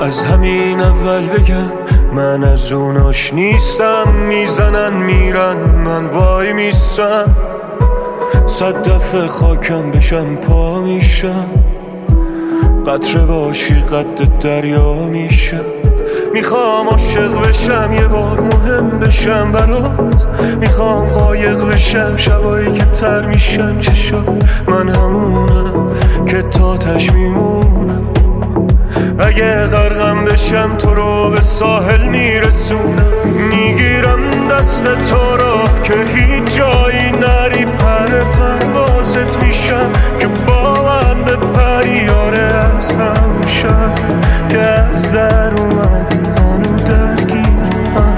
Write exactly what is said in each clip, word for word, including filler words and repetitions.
از همین اول بگم من از اوناش نیستم. میزنن میرن من وای میستم، صد دفعه خاکم بشم پا میشم. قطره باشی قد دریا میشم. میخوام عاشق بشم یه بار مهم بشم برات. میخوام قایق بشم شبایی که تر میشن چشات. من همونم که تاتش میمونم. اگه غرقم بشم تو رو به ساحل میرسونم. میگیرم دست تو رو که هیچ جایی نری. پر پروازت میشم که با من به پریاره از همون شب که از در اومدی هنو درگیرم.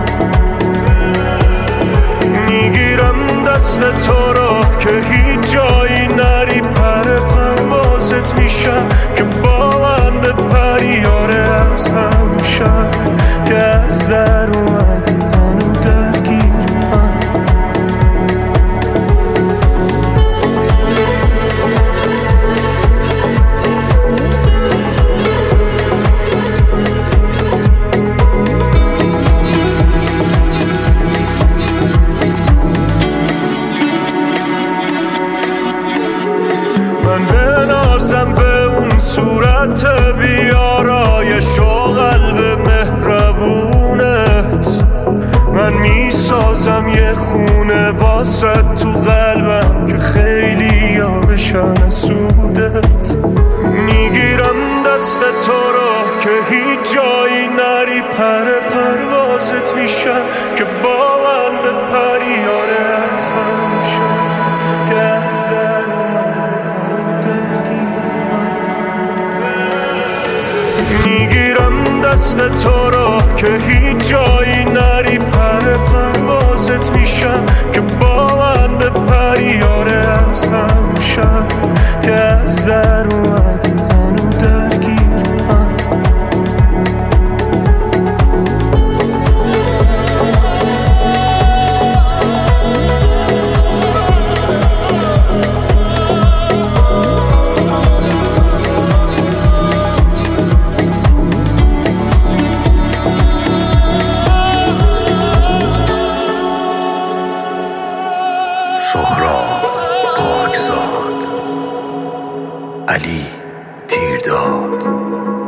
میگیرم دست تو رو که هیچ جایی نری. پر پروازت میشم که با من به پریاره از همون شب که از در اومدی هنو درگیرم. من بنازم به اون صورت بیارایش و قلب مهربونت. من میسازم یه خونه واسه تو قلبم که خیلی ها بشن سودت. میگیرم دست تو رو که هیچ جایی نری. پر پروازت میشم که با من به پریاره از هم شد که از در میگیرم دست تو رو که هیچ جایی نری. پر پروازت میشم که با من به پریاره از هم شب که از در اومدی هنو درگیرم. سهراب پاکزاد، علی تیرداد.